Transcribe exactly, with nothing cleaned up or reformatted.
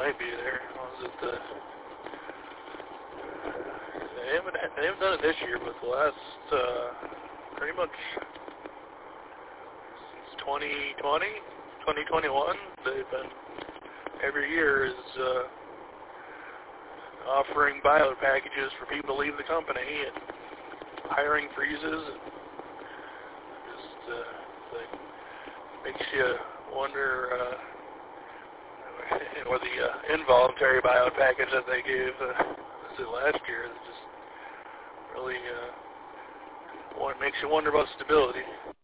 might be there. Was it the? They haven't they haven't done it this year, but the last uh, pretty much since twenty twenty, twenty twenty-one, they've been every year is uh, offering buyout packages for people to leave the company and hiring freezes. And just uh, like, makes you wonder. Uh, or the uh, involuntary buyout package that they gave uh, was it last year. It just really uh, one, makes you wonder about stability.